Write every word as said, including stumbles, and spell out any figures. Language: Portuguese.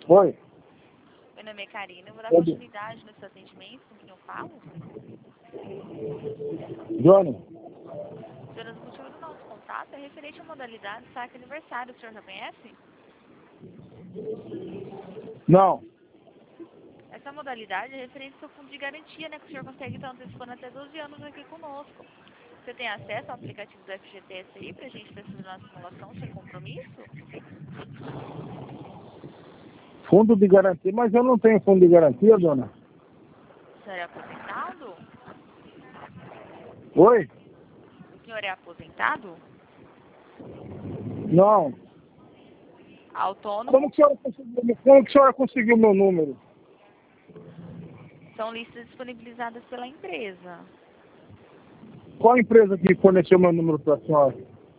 Oi. Meu nome é Karina, eu vou dar Oi. continuidade no seu atendimento, com quem eu falo. Johnny. Jonas, o motivo do nosso contato é referente à modalidade saque aniversário, o senhor já conhece? Não. Essa modalidade é referente ao seu fundo de garantia, né, que o senhor consegue estar antecipando até doze anos aqui conosco. Você tem acesso ao aplicativo do F G T S aí pra gente fazer uma simulação sem compromisso? Fundo de garantia, mas eu não tenho fundo de garantia, dona. O senhor é aposentado? Oi? O senhor é aposentado? Não. Como Autônomo? que a senhora conseguiu, como que a senhora conseguiu meu número? São listas disponibilizadas pela empresa. Qual a empresa que forneceu meu número para a senhora?